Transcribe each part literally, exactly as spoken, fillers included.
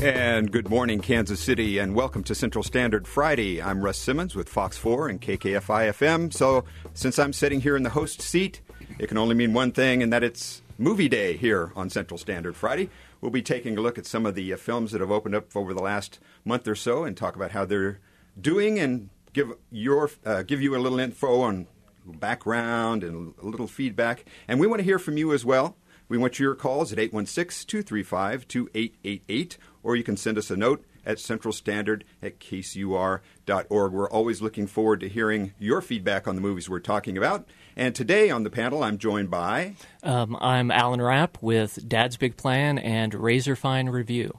And good morning, Kansas City, and welcome to Central Standard Friday. I'm Russ Simmons with Fox four and K K F I F M. So since I'm sitting here in the host seat, it can only mean one thing, and that it's movie day here on Central Standard Friday. We'll be taking a look at some of the uh, films that have opened up over the last month or so and talk about how they're doing and give your uh, give you a little info on background and a little feedback. And we want to hear from you as well. We want your calls at eight one six, two three five, two eight eight eight, or you can send us a note at centralstandard at k c u r dot org. We're always looking forward to hearing your feedback on the movies we're talking about. And today on the panel, I'm joined by... Um, I'm Alan Rapp with Dad's Big Plan and Razorfine Review.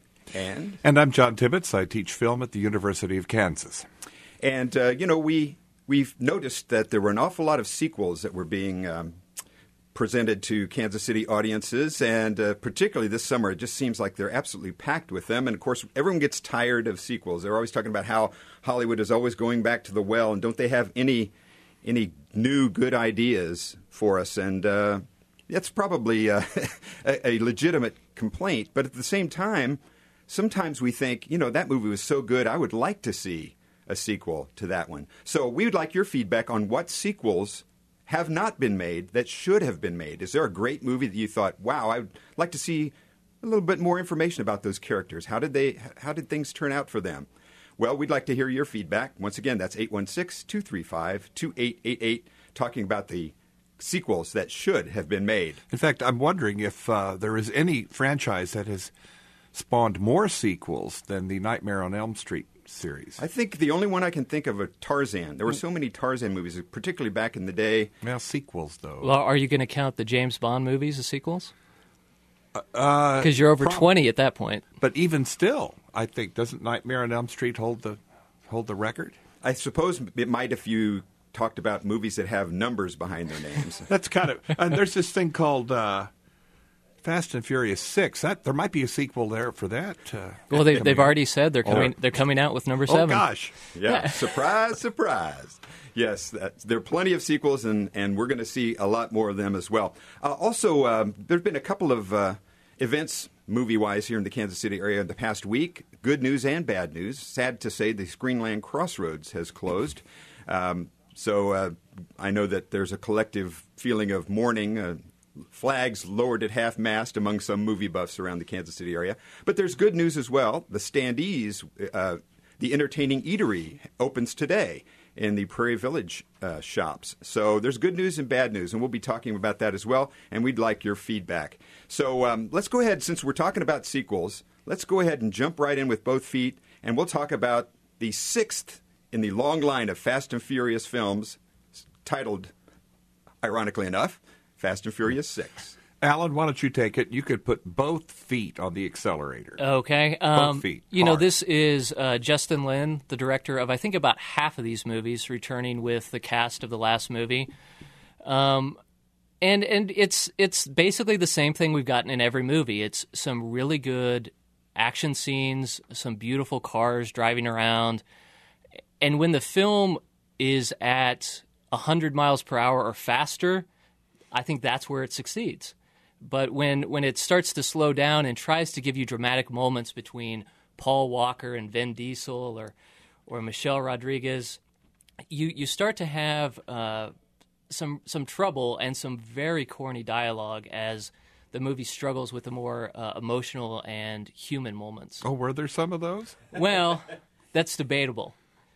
And? And I'm John Tibbetts. I teach film at the University of Kansas. And, uh, you know, we, we've noticed that there were an awful lot of sequels that were being... Um, presented to Kansas City audiences, and uh, particularly this summer, it just seems like they're absolutely packed with them. And, of course, everyone gets tired of sequels. They're always talking about how Hollywood is always going back to the well, and don't they have any any new good ideas for us? And uh, that's probably uh, a, a legitimate complaint. But at the same time, sometimes we think, you know, that movie was so good, I would like to see a sequel to that one. So we would like your feedback on what sequels have not been made that should have been made. Is there a great movie that you thought, wow, I'd like to see a little bit more information about those characters? How did they? How did things turn out for them? Well, we'd like to hear your feedback. Once again, that's eight one six, two three five, two eight eight eight, talking about the sequels that should have been made. In fact, I'm wondering if uh, there is any franchise that has spawned more sequels than the Nightmare on Elm Street series. I think the only one I can think of is Tarzan. There were so many Tarzan movies, particularly back in the day. Well, sequels, though. Well, are you going to count the James Bond movies as sequels? Because uh, you're over prob- twenty at that point. But even still, I think, doesn't Nightmare on Elm Street hold the hold the record? I suppose it might if you talked about movies that have numbers behind their names. That's kind of... And there's this thing called... Uh, Fast and Furious Six. That there might be a sequel there for that. Uh, well, they, they've already said they're coming. They're coming out with number seven. Oh gosh! Yeah, surprise, surprise. Yes, that, there are plenty of sequels, and, and we're going to see a lot more of them as well. Uh, also, um, there've been a couple of uh, events, movie-wise, here in the Kansas City area in the past week. Good news and bad news. Sad to say, the Screenland Crossroads has closed. Um, so uh, I know that there's a collective feeling of mourning. Uh, Flags lowered at half-mast among some movie buffs around the Kansas City area. But there's good news as well. The Standees, uh, the entertaining eatery, opens today in the Prairie Village uh, shops. So there's good news and bad news, and we'll be talking about that as well, and we'd like your feedback. So um, let's go ahead, since we're talking about sequels, let's go ahead and jump right in with both feet, and we'll talk about the sixth in the long line of Fast and Furious films, titled, ironically enough, Fast and Furious six. Alan, why don't you take it? You could put both feet on the accelerator. Okay. Um, both feet. You Hard. know, this is uh, Justin Lin, the director of, I think, about half of these movies, returning with the cast of the last movie. Um, and and it's it's basically the same thing we've gotten in every movie. It's some really good action scenes, some beautiful cars driving around. And when the film is at one hundred miles per hour or faster, I think that's where it succeeds. But when, when it starts to slow down and tries to give you dramatic moments between Paul Walker and Vin Diesel or or Michelle Rodriguez, you you start to have uh, some some trouble and some very corny dialogue as the movie struggles with the more uh, emotional and human moments. Oh, were there some of those? Well, that's debatable.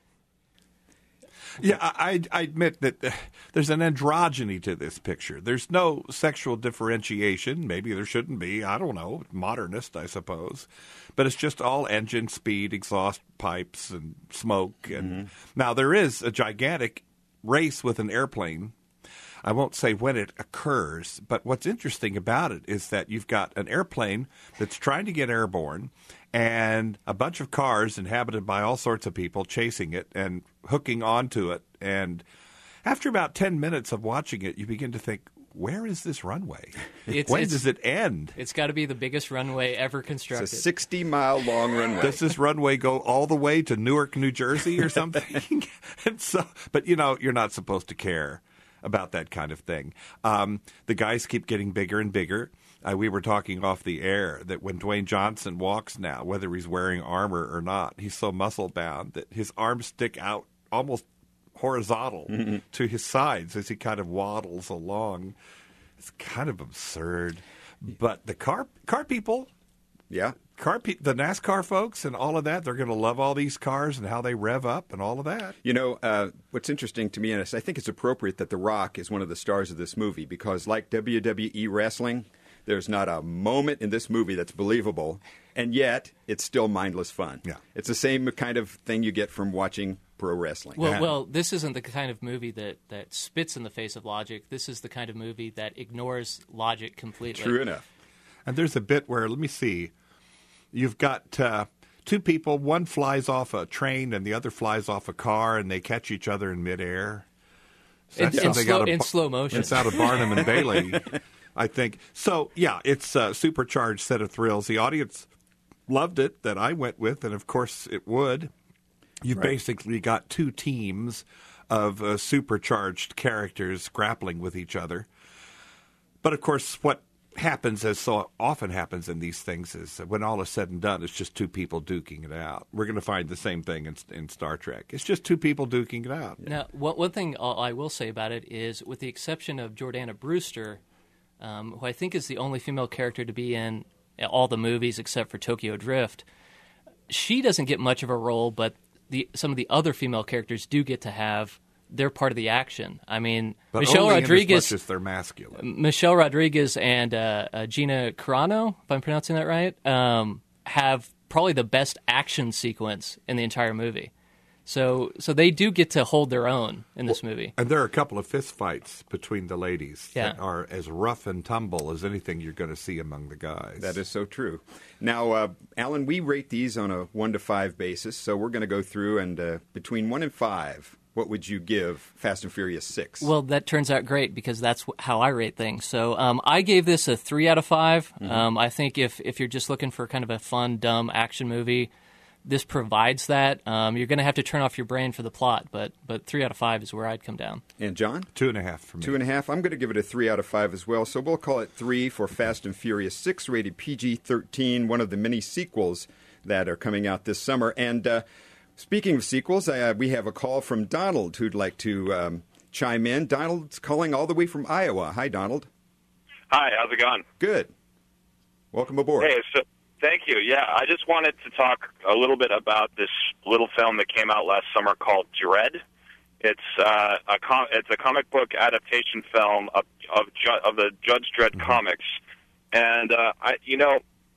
Yeah, I, I admit that there's an androgyny to this picture. There's no sexual differentiation. Maybe there shouldn't be. I don't know. Modernist, I suppose. But it's just all engine speed, exhaust pipes, and smoke. And mm-hmm. Now, there is a gigantic race with an airplane. I won't say when it occurs, but what's interesting about it is that you've got an airplane that's trying to get airborne and a bunch of cars inhabited by all sorts of people chasing it and hooking onto it. And after about ten minutes of watching it, you begin to think, where is this runway? It's, when it's, does it end? It's got to be the biggest runway ever constructed. It's a sixty-mile long runway. Does this runway go all the way to Newark, New Jersey or something? and so, but, you know, you're not supposed to care about that kind of thing. Um, the guys keep getting bigger and bigger. Uh, we were talking off the air that when Dwayne Johnson walks now, whether he's wearing armor or not, he's so muscle-bound that his arms stick out almost horizontal mm-hmm. to his sides as he kind of waddles along. It's kind of absurd. But the car car people, yeah, car pe- the NASCAR folks and all of that, they're going to love all these cars and how they rev up and all of that. You know, uh, what's interesting to me, and I think it's appropriate that The Rock is one of the stars of this movie because like W W E wrestling, there's not a moment in this movie that's believable, and yet it's still mindless fun. Yeah. It's the same kind of thing you get from watching pro wrestling. Well, well, this isn't the kind of movie that, that spits in the face of logic. This is the kind of movie that ignores logic completely. True enough. And there's a bit where, let me see, you've got uh, two people, one flies off a train and the other flies off a car, and they catch each other in midair. So in, in, slow, in slow motion. It's out of Barnum and Bailey, I think. So, yeah, it's a supercharged set of thrills. The audience loved it that I went with, and of course it would. You've right. basically got two teams of uh, supercharged characters grappling with each other. But, of course, what happens, as so often happens in these things, is when all is said and done, it's just two people duking it out. We're going to find the same thing in, in Star Trek. It's just two people duking it out. Now, one, one thing I will say about it is, with the exception of Jordana Brewster, um, who I think is the only female character to be in all the movies except for Tokyo Drift, she doesn't get much of a role, but the, some of the other female characters do get to have their part of the action. I mean, but Michelle only Rodriguez, in as much as they're masculine. Michelle Rodriguez and uh, uh, Gina Carano, if I'm pronouncing that right, um, have probably the best action sequence in the entire movie. So, so they do get to hold their own in this well, movie. And there are a couple of fist fights between the ladies yeah. that are as rough and tumble as anything you're going to see among the guys. That is so true. Now, uh, Alan, we rate these on a one to five basis, so we're going to go through and uh, between one and five, what would you give Fast and Furious six? Well, that turns out great because that's how I rate things. So um, I gave this a three out of five. Mm-hmm. Um, I think if, if you're just looking for kind of a fun, dumb action movie, this provides that. Um, you're going to have to turn off your brain for the plot, but but three out of five is where I'd come down. And John? Two and a half for me. Two and a half. I'm going to give it a three out of five as well. So we'll call it three for Fast and Furious six, rated P G thirteen, one of the many sequels that are coming out this summer. And uh, speaking of sequels, uh, we have a call from Donald who'd like to um, chime in. Donald's calling all the way from Iowa. Hi, Donald. Hi, how's it going? Good. Welcome aboard. Hey, so thank you. Yeah, I just wanted to talk a little bit about this little film that came out last summer called Dredd. It's uh, a com- it's a comic book adaptation film of of, Ju- of the Judge Dredd mm-hmm. comics, and uh, I, you know,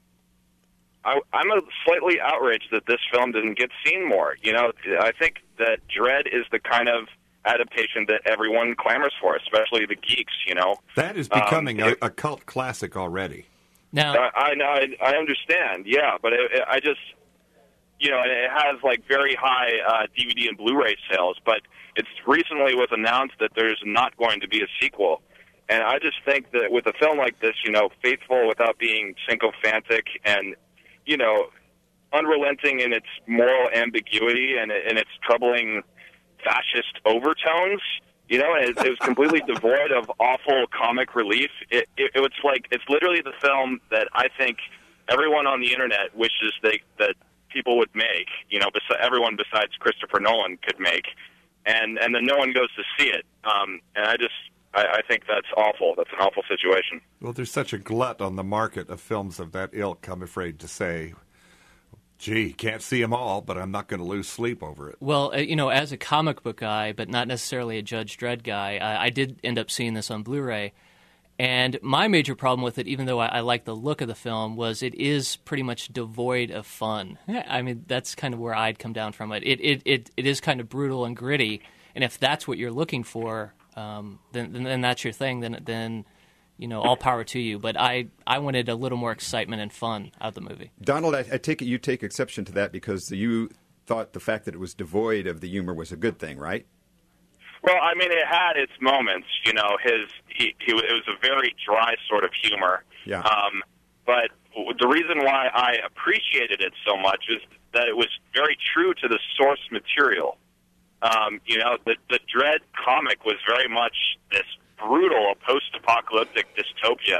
I, I'm a slightly outraged that this film didn't get seen more. You know, I think that Dredd is the kind of adaptation that everyone clamors for, especially the geeks. You know, that is becoming um, a, a cult classic already. Now, I, I, I understand, yeah, but it, it, I just, you know, it has like very high uh, D V D and Blu-ray sales, but it's recently was announced that there's not going to be a sequel, and I just think that with a film like this, you know, faithful without being sycophantic and, you know, unrelenting in its moral ambiguity and in its troubling fascist overtones. You know, it, it was completely devoid of awful comic relief. It, it, it was like, it's literally the film that I think everyone on the internet wishes they, that people would make, you know, bes- everyone besides Christopher Nolan could make, and, and then no one goes to see it. Um, and I just, I, I think that's awful. That's an awful situation. Well, there's such a glut on the market of films of that ilk, I'm afraid to say. Gee, can't see them all, but I'm not going to lose sleep over it. Well, uh, you know, as a comic book guy, but not necessarily a Judge Dredd guy, I, I did end up seeing this on Blu-ray. And my major problem with it, even though I, I like the look of the film, was it is pretty much devoid of fun. I mean, that's kind of where I'd come down from it. It it it, it is kind of brutal and gritty, and if that's what you're looking for, um, then, then then that's your thing. Then then. You know, all power to you. But I, I wanted a little more excitement and fun out of the movie. Donald, I, I take it you take exception to that because you thought the fact that it was devoid of the humor was a good thing, right? Well, I mean, it had its moments. You know, his he, he it was a very dry sort of humor. Yeah. Um, but the reason why I appreciated it so much is that it was very true to the source material. Um, you know, the the Dredd comic was very much this brutal post-apocalyptic dystopia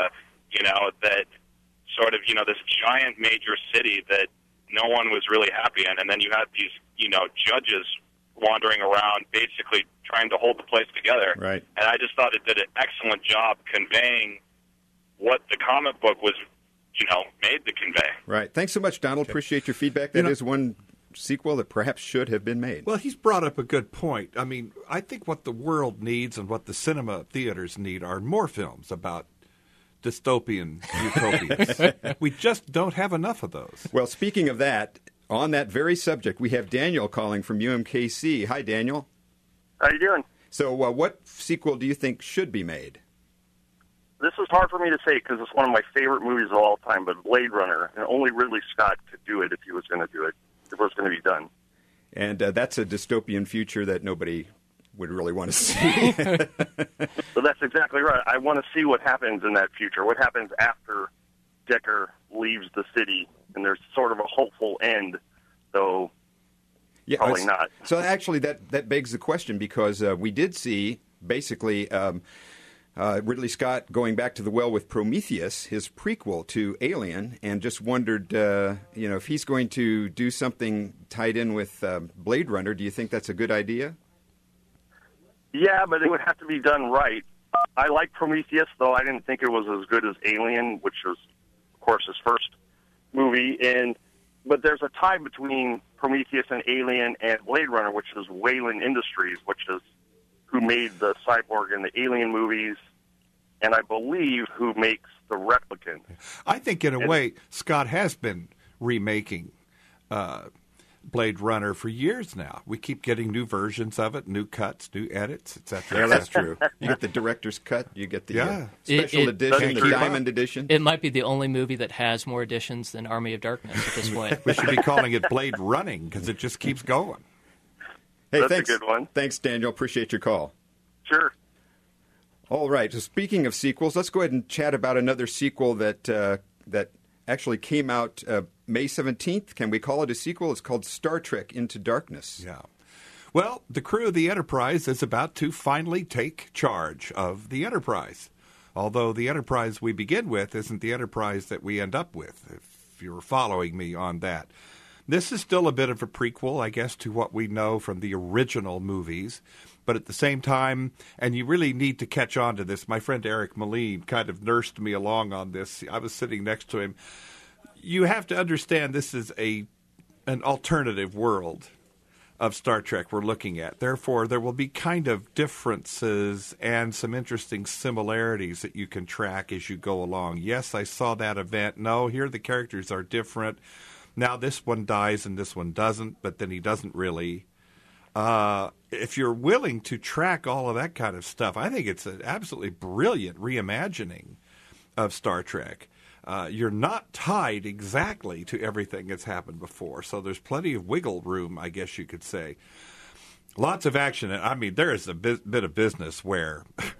you know, that sort of, you know, this giant major city that no one was really happy in, and then you had these, you know, judges wandering around basically trying to hold the place together. Right. And I just thought it did an excellent job conveying what the comic book was, you know, made to convey. Right. Thanks so much, Donald. Appreciate your feedback. That You know- is one sequel that perhaps should have been made. Well, he's brought up a good point. I mean, I think what the world needs and what the cinema theaters need are more films about dystopian utopias. We just don't have enough of those. Well, speaking of that, on that very subject, we have Daniel calling from U M K C. Hi, Daniel. How you doing? So uh, what sequel do you think should be made? This is hard for me to say because it's one of my favorite movies of all time, but Blade Runner, and only Ridley Scott could do it if he was going to do it, if it was going to be done. And uh, that's a dystopian future that nobody would really want to see. So that's exactly right. I want to see what happens in that future, what happens after Deckard leaves the city, and there's sort of a hopeful end, though Yeah, probably it's- not. So actually, that, that begs the question because uh, we did see basically um, uh, Ridley Scott going back to the well with Prometheus, his prequel to Alien, and just wondered, uh, you know, if he's going to do something tied in with um, Blade Runner. Do you think that's a good idea? Yeah, but it would have to be done right. I like Prometheus, though I didn't think it was as good as Alien, which was, of course, his first movie. And but there's a tie between Prometheus and Alien and Blade Runner, which is Wayland Industries, which is who made the Cyborg and the Alien movies, and I believe who makes The Replicant. I think, in a way, Scott has been remaking uh, Blade Runner for years now. We keep getting new versions of it, new cuts, new edits, et cetera. Yeah, that's true. You get the director's cut, you get the Yeah. uh, special It- it- edition, Can't the keep up. diamond edition. It might be the only movie that has more editions than Army of Darkness at this point. We should be calling it Blade Running because it just keeps going. Hey, That's a thanks, good one. Thanks, Daniel. Appreciate your call. Sure. All right. So speaking of sequels, let's go ahead and chat about another sequel that uh, that actually came out uh, May seventeenth. Can we call it a sequel? It's called Star Trek Into Darkness. Yeah. Well, the crew of the Enterprise is about to finally take charge of the Enterprise. Although the Enterprise we begin with isn't the Enterprise that we end up with, if you're following me on that. This is still a bit of a prequel, I guess, to what we know from the original movies. But at the same time, and you really need to catch on to this, my friend Eric Moline kind of nursed me along on this. I was sitting next to him. You have to understand this is a an alternative world of Star Trek we're looking at. Therefore, there will be kind of differences and some interesting similarities that you can track as you go along. Yes, I saw that event. No, here the characters are different. Now this one dies and this one doesn't, but then he doesn't really. Uh, if you're willing to track all of that kind of stuff, I think it's an absolutely brilliant reimagining of Star Trek. Uh, you're not tied exactly to everything that's happened before, so there's plenty of wiggle room, I guess you could say. Lots of action. I mean, there is a bit, bit of business where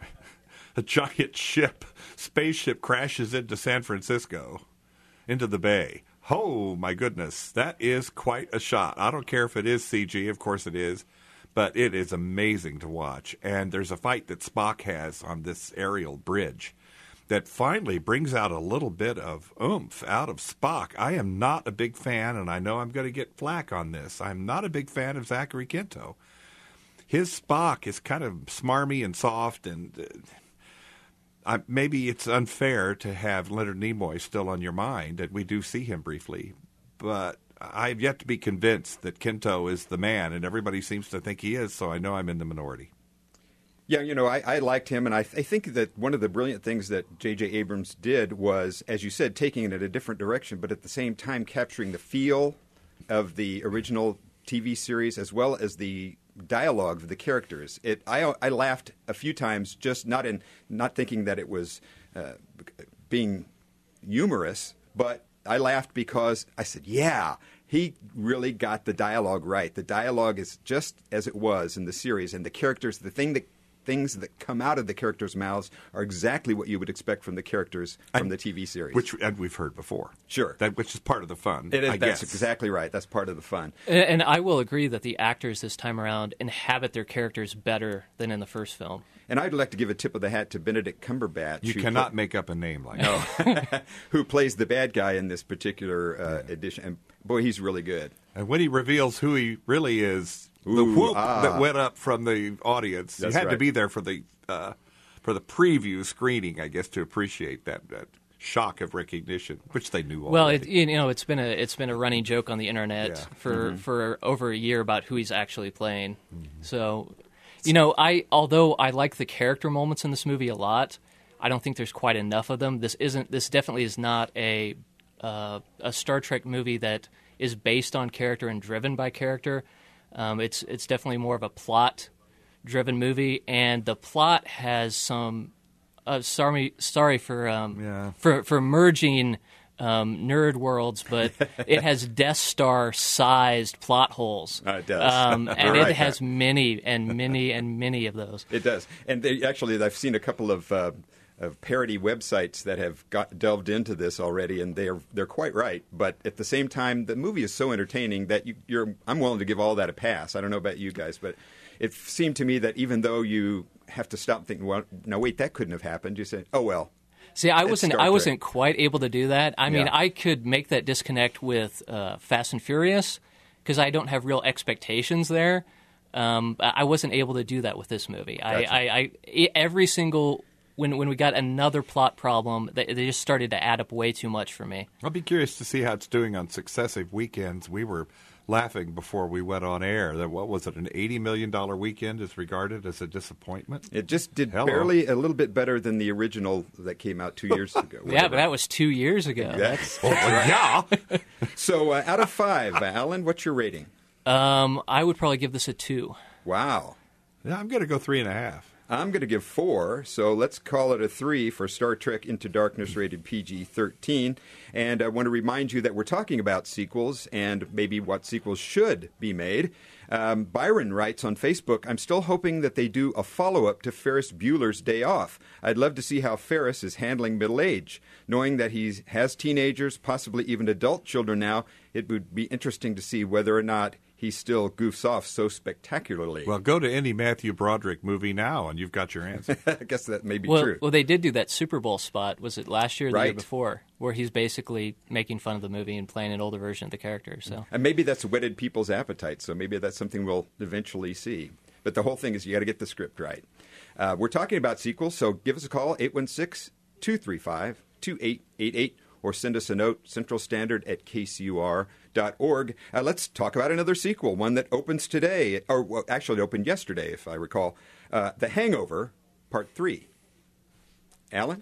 a giant ship, spaceship crashes into San Francisco, into the bay. Oh, my goodness, that is quite a shot. I don't care if it is C G, of course it is, but it is amazing to watch. And there's a fight that Spock has on this aerial bridge that finally brings out a little bit of oomph out of Spock. I am not a big fan, and I know I'm going to get flack on this. I'm not a big fan of Zachary Quinto. His Spock is kind of smarmy and soft, and uh, I, maybe it's unfair to have Leonard Nimoy still on your mind, and we do see him briefly, but I've yet to be convinced that Quinto is the man, and everybody seems to think he is, so I know I'm in the minority. Yeah, you know, I, I liked him, and I, I think that one of the brilliant things that J J. Abrams did was, as you said, taking it in a different direction, but at the same time capturing the feel of the original T V series as well as the dialogue of the characters. It I, I laughed a few times, just not in not thinking that it was uh, being humorous, but I laughed because I said, "Yeah, he really got the dialogue right. The dialogue is just as it was in the series, and the characters. The thing that things that come out of the characters' mouths are exactly what you would expect from the characters from And- the T V series. Which and we've heard before. Sure. That which is part of the fun. It is, I that's guess. exactly right. That's part of the fun. And, and I will agree that the actors this time around inhabit their characters better than in the first film. And I'd like to give a tip of the hat to Benedict Cumberbatch. You who cannot pla- make up a name like that. who plays the bad guy in this particular uh, edition. And boy, he's really good. And when he reveals who he really is, the Ooh, whoop ah. that went up from the audience, That's you had to right. be there for the uh, for the preview screening, I guess, to appreciate that, that shock of recognition, which they knew already. Well, it, you know, it's been a it's been a running joke on the internet Yeah. for for over a year about who he's actually playing. So, you know, I although I like the character moments in this movie a lot, I don't think there's quite enough of them. This isn't. This definitely is not a uh, a Star Trek movie that is based on character and driven by character. Um, it's it's definitely more of a plot driven movie, and the plot has some. Uh, sorry, sorry for um, Yeah. for for merging um, nerd worlds, but it has Death Star sized plot holes. Uh, it does. um, and You're right, it has Matt. many and many and many of those. It does. And they, actually, I've seen a couple of, uh, of parody websites that have got delved into this already, and they're they're quite right. But at the same time, the movie is so entertaining that you, you're I'm willing to give all that a pass. I don't know about you guys, but it seemed to me that even though you have to stop thinking, well, no, wait, that couldn't have happened. You say, oh well. See, I It's wasn't Star I Trek. wasn't quite able to do that. I mean, Yeah. I could make that disconnect with uh, Fast and Furious because I don't have real expectations there. Um, I wasn't able to do that with this movie. Gotcha. I, I, I every single when when we got another plot problem, they, they just started to add up way too much for me. I'll be curious to see how it's doing on successive weekends. We were laughing before we went on air that what was it, an eighty million dollars weekend is regarded as a disappointment? It just did Hello. barely a little bit better than the original that came out two years ago. Yeah, but that was two years ago. That's, yeah. so uh, out of five, uh, Alan, what's your rating? Um, I would probably give this a two. Wow. Yeah, I'm going to go three and a half. I'm going to give four, so let's call it a three for Star Trek Into Darkness, rated P G thirteen. And I want to remind you that we're talking about sequels and maybe what sequels should be made. Um, Byron writes on Facebook, I'm still hoping that they do a follow-up to Ferris Bueller's Day Off. I'd love to see how Ferris is handling middle age. Knowing that he has teenagers, possibly even adult children now, it would be interesting to see whether or not he still goofs off so spectacularly. Well, go to any Matthew Broderick movie now, and you've got your answer. I guess that may be Well, true. well, they did do that Super Bowl spot. Was it last year or the year Right. before? Where he's basically making fun of the movie and playing an older version of the character. So And maybe that's whetted people's appetite, so maybe that's something we'll eventually see. But the whole thing is you got to get the script right. Uh, we're talking about sequels, so give us a call, eight one six, two three five, two eight eight eight, or send us a note, Central Standard at K C U R dot org. Uh, let's talk about another sequel, one that opens today, or well, actually it opened yesterday, if I recall. Uh, The Hangover, Part three. Alan?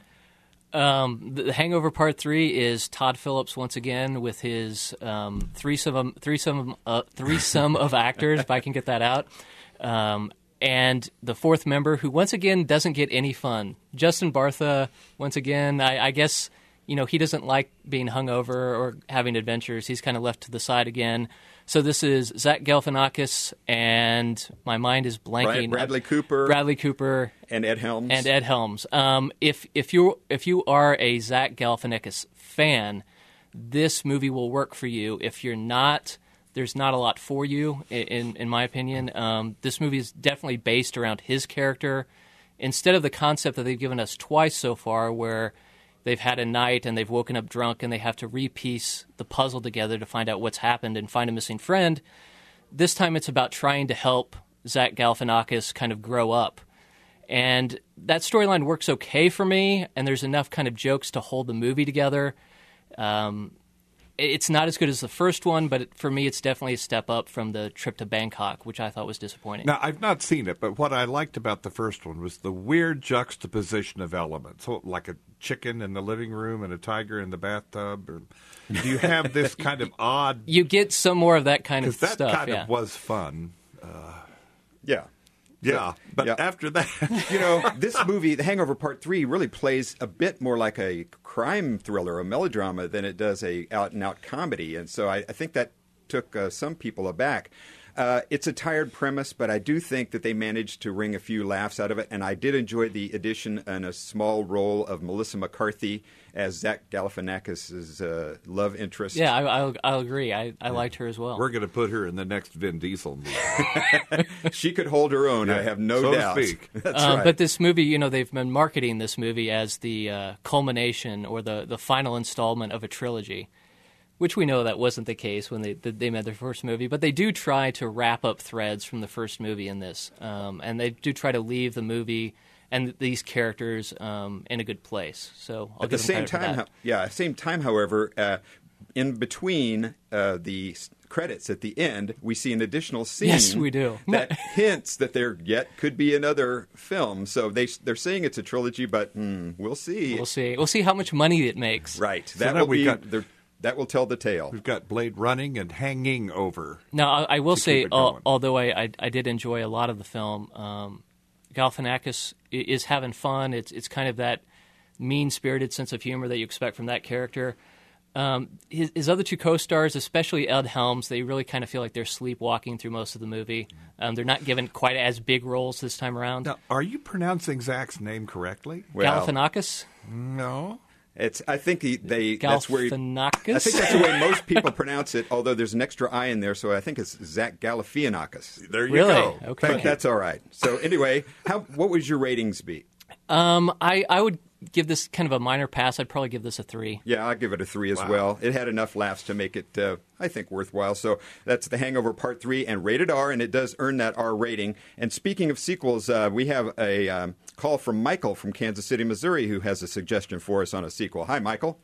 um, the Hangover Part Three is Todd Phillips once again with his um, threesome threesome uh, threesome of actors, if I can get that out. Um, and the fourth member, who once again doesn't get any fun, Justin Bartha. Once again, I, I guess you know he doesn't like being hungover or having adventures. He's kind of left to the side again. So this is Zach Galifianakis, and my mind is blanking. Brian- Bradley Cooper. Bradley Cooper. And Ed Helms. And Ed Helms. Um, if if you if you are a Zach Galifianakis fan, this movie will work for you. If you're not, there's not a lot for you, in in my opinion. Um, this movie is definitely based around his character, instead of the concept that they've given us twice so far, where they've had a night and they've woken up drunk and they have to repiece the puzzle together to find out what's happened and find a missing friend. This time it's about trying to help Zach Galifianakis kind of grow up. And that storyline works okay for me, and there's enough kind of jokes to hold the movie together. Um, it's not as good as the first one, but it, for me it's definitely a step up from the trip to Bangkok, which I thought was disappointing. Now, I've not seen it, but what I liked about the first one was the weird juxtaposition of elements. So, like a chicken in the living room and a tiger in the bathtub. Or, do you have this kind of odd... You get some more of that kind of Because that stuff. kind yeah. of was fun. Yeah. Yeah, but yeah. after that... You know, this movie, The Hangover Part three, really plays a bit more like a crime thriller, a melodrama, than it does a out-and-out comedy. And so I, I think that took uh, some people aback. Uh, it's a tired premise, but I do think that they managed to wring a few laughs out of it, and I did enjoy the addition in a small role of Melissa McCarthy as Zach Galifianakis' uh, love interest. Yeah, I, I'll, I'll agree. I, I liked her as well. We're going to put her in the next Vin Diesel movie. She could hold her own, Yeah, I have no so to doubt. speak. That's Um, right. But this movie, you know, they've been marketing this movie as the uh, culmination or the, the final installment of a trilogy, which we know that wasn't the case when they they made their first movie. But they do try to wrap up threads from the first movie in this, um, and they do try to leave the movie and these characters um, in a good place. So I'll At the give them same credit for time, that. ho- yeah, same time, however, uh, in between uh, the s- credits at the end, we see an additional scene. Yes, we do. that hints that there yet could be another film. So they they're saying it's a trilogy, but hmm, we'll see. We'll see. We'll see how much money it makes. Right, So that now will we be got- the, that will tell the tale. We've got Blade running and hanging over. Now, I, I will To say, keep it al- going. although I, I, I did enjoy a lot of the film, um, Galifianakis i- is having fun. It's it's kind of that mean-spirited sense of humor that you expect from that character. Um, his, his other two co-stars, especially Ed Helms, they really kind of feel like they're sleepwalking through most of the movie. Um, they're not given quite as big roles this time around. Now, are you pronouncing Zach's name correctly? Well, Galifianakis? No. It's. I think he, they. That's where. He, Galifianakis? I think that's the way most people pronounce it. Although there's an extra I in there, so I think it's Zach Galifianakis. There you Really? go. Okay. But that's all right. So anyway, how what would your ratings be? Um, I, I would give this kind of a minor pass. I'd probably give this a three. Yeah, I'll give it a three as Wow. well. It had enough laughs to make it, uh, I think, worthwhile. So that's The Hangover Part three and rated R, and it does earn that R rating. And speaking of sequels, uh, we have a um, call from Michael from Kansas City, Missouri, who has a suggestion for us on a sequel. Hi, Michael.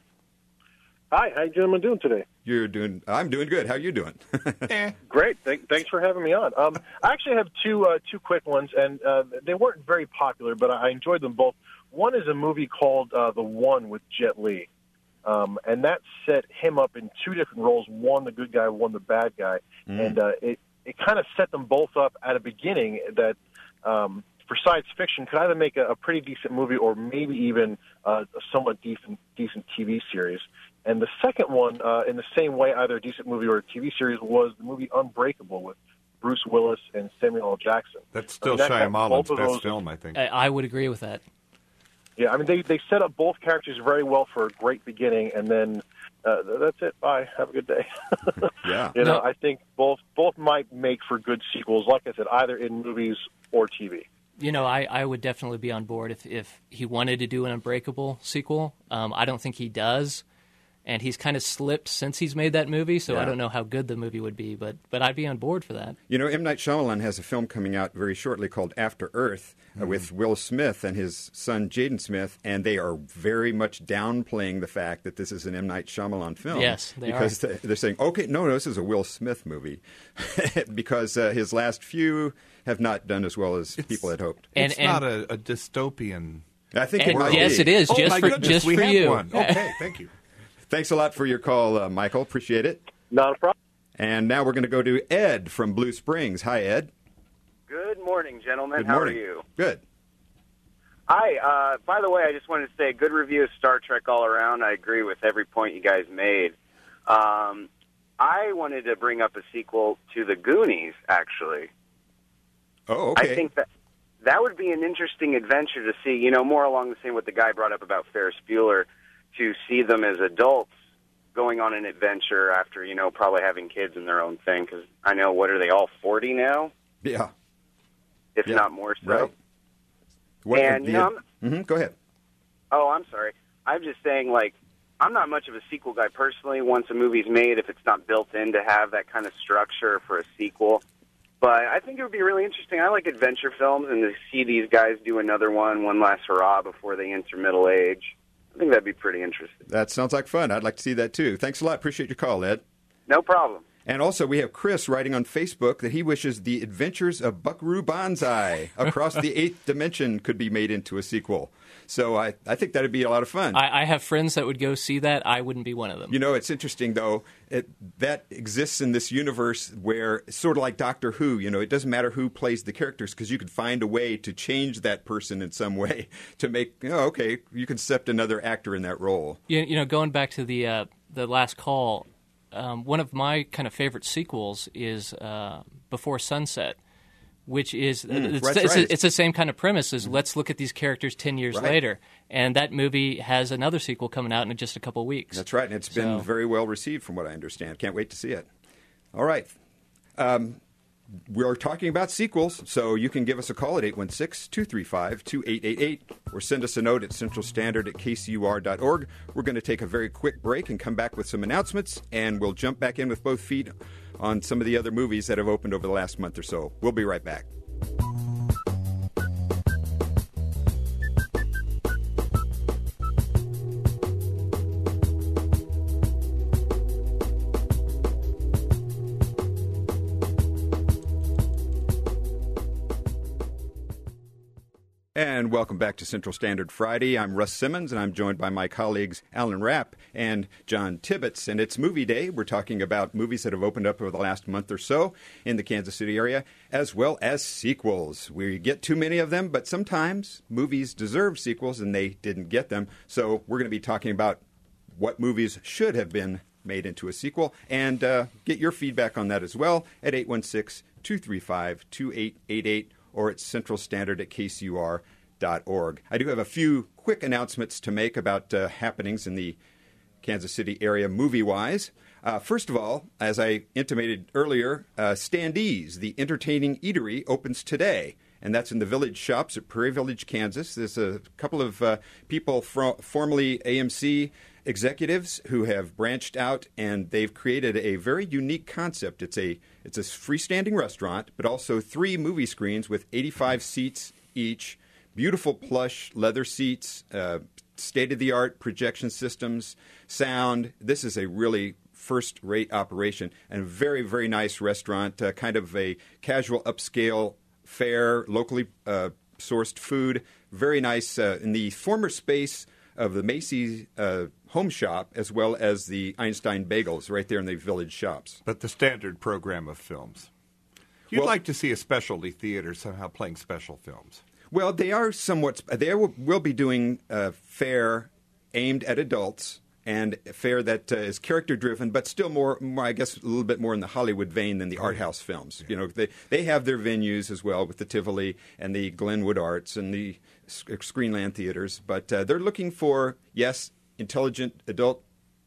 Hi, how you gentlemen doing today? You're doing. I'm doing good. How you doing? Great, Thank, thanks for having me on. Um, I actually have two uh, two quick ones, and uh, they weren't very popular, but I enjoyed them both. One is a movie called uh, The One with Jet Li, um, and that set him up in two different roles: one the good guy, one the bad guy, Mm. and uh, it it kind of set them both up at a beginning that. Um, for science fiction, could either make a, a pretty decent movie or maybe even uh, a somewhat decent decent T V series. And the second one, uh, in the same way, either a decent movie or a T V series, was the movie Unbreakable with Bruce Willis and Samuel L. Jackson. That's still I mean, that got Shyamalan's both of best those- film, I think. I, I would agree with that. Yeah, I mean, they, they set up both characters very well for a great beginning, and then uh, that's it. Bye. Have a good day. Yeah. You know, No. I think both both might make for good sequels, like I said, either in movies or T V. You know, I, I would definitely be on board if, if he wanted to do an Unbreakable sequel. Um, I don't think he does, and he's kind of slipped since he's made that movie, so Yeah. I don't know how good the movie would be, but but I'd be on board for that. You know, M. Night Shyamalan has a film coming out very shortly called After Earth uh, with Will Smith and his son Jaden Smith, and they are very much downplaying the fact that this is an M. Night Shyamalan film. Yes, they because are. they're saying, okay, no, no, this is a Will Smith movie, because uh, his last few have not done as well as people had hoped. And- it's and- not a, a dystopian. I think And it might yes, be. it is, Oh, just my for goodness, just we for have you. one. Okay, thank you. Thanks a lot for your call, uh, Michael. Appreciate it. Not a problem. And now we're going to go to Ed from Blue Springs. Hi, Ed. Good morning, gentlemen. Good How morning. are you? Good. Hi. Uh, by the way, I just wanted to say good review of Star Trek all around. I agree with every point you guys made. Um, I wanted to bring up a sequel to The Goonies, actually. Oh, okay. I think that that would be an interesting adventure to see, you know, more along the same what the guy brought up about Ferris Bueller, to see them as adults going on an adventure after, you know, probably having kids and their own thing. Because I know, what are they, all forty now? Yeah. If Yeah, not more so. right. What And, the- you know, I'm- Mhm, go ahead. Oh, I'm sorry. I'm just saying, like, I'm not much of a sequel guy personally. Once a movie's made, if it's not built in to have that kind of structure for a sequel. But I think it would be really interesting. I like adventure films, and to see these guys do another one, one last hurrah before they enter middle age, I think that'd be pretty interesting. That sounds like fun. I'd like to see that too. Thanks a lot. Appreciate your call, Ed. No problem. And also, we have Chris writing on Facebook that he wishes The Adventures of Buckaroo Banzai Across the Eighth Dimension could be made into a sequel. So I, I think that'd be a lot of fun. I, I have friends that would go see that. I wouldn't be one of them. You know, it's interesting, though, it, that exists in this universe where, sort of like Doctor Who, you know, it doesn't matter who plays the characters because you could find a way to change that person in some way to make, you know, okay, you can accept another actor in that role. You, you know, going back to the uh, the last call, um, one of my kind of favorite sequels is uh, Before Sunset, which is Mm, it's, that's it's, right. a, it's the same kind of premise as let's look at these characters ten years Right. later. And that movie has another sequel coming out in just a couple weeks. That's right, and it's been So- very well received from what I understand. Can't wait to see it. All right. Um, we're talking about sequels, so you can give us a call at eight one six, two three five, two eight eight eight or send us a note at central standard at k c u r dot org. We're going to take a very quick break and come back with some announcements, and we'll jump back in with both feet on some of the other movies that have opened over the last month or so. We'll be right back. And welcome back to Central Standard Friday. I'm Russ Simmons, and I'm joined by my colleagues Alan Rapp and John Tibbetts. And it's Movie Day. We're talking about movies that have opened up over the last month or so in the Kansas City area, as well as sequels. We get too many of them, but sometimes movies deserve sequels, and they didn't get them. So we're going to be talking about what movies should have been made into a sequel, and uh, get your feedback on that as well at eight one six, two three five, two eight eight eight or at central standard at k c u r dot org. I do have a few quick announcements to make about uh, happenings in the Kansas City area movie-wise. Uh, first of all, as I intimated earlier, uh, Standees, the entertaining eatery, opens today. And that's in the Village Shops at Prairie Village, Kansas. There's a couple of uh, people, from formerly A M C executives, who have branched out, and they've created a very unique concept. It's a it's a freestanding restaurant, but also three movie screens with eighty-five seats each, beautiful plush leather seats, uh, state-of-the-art projection systems, sound. This is a really first-rate operation, and a very, very nice restaurant, uh, kind of a casual upscale fare, locally uh, sourced food, very nice uh, in the former space of the Macy's uh, Home Shop, as well as the Einstein Bagels right there in the Village Shops. But the standard program of films. You'd Well- like to see a specialty theater somehow playing special films. Well, they are somewhat, they will, will be doing uh, fare aimed at adults, and fare that uh, is character-driven, but still more, more, I guess, a little bit more in the Hollywood vein than the art house films. You know, they they have their venues as well with the Tivoli and the Glenwood Arts and the S- Screenland theaters, but uh, they're looking for, yes, intelligent adult